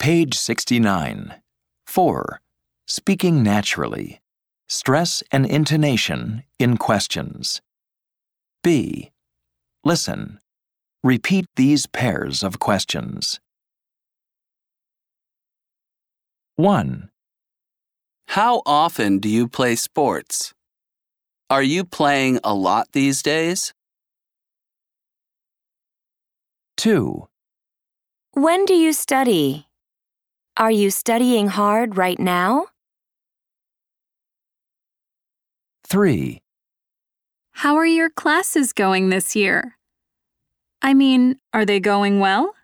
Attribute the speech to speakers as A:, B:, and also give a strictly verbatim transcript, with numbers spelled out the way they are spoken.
A: Page sixty-nine. four. Speaking naturally. Stress and intonation in questions. B. Listen. Repeat these pairs of questions. one.
B: How often do you play sports? Are you playing a lot these days?
A: two.
C: When do you study? Are you studying hard right now?
A: three.
D: How are your classes going this year? I mean, are they going well?